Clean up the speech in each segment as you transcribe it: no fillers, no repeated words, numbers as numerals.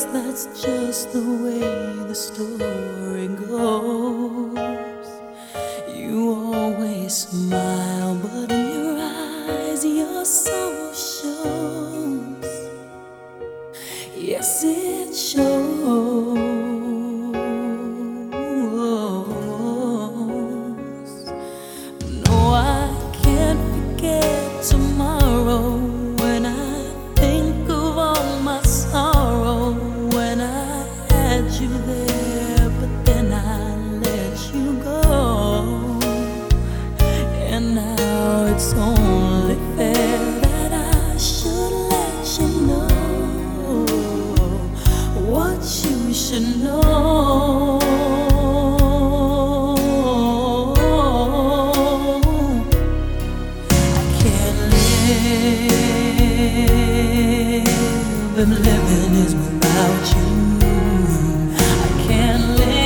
that's just the way the story goes. You always smile, but in your eyes your soul shows. Yes, it shows. No, I can't forget tomorrow when I think of all my sorrow. When I had you there, but then I let you go. And now it's only fair that I should let you know what you should know. I can't live, and living is without you. I can't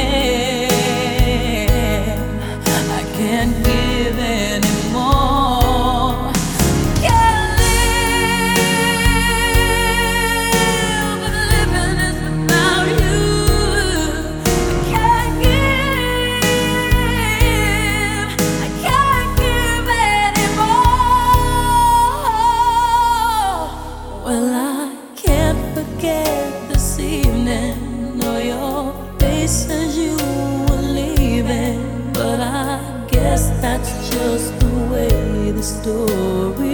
live, I can't give anymore. Can't live, but living is without you. I can't give anymore. Well, I can't forget this evening or your face as you were leaving, but I guess that's just the way the story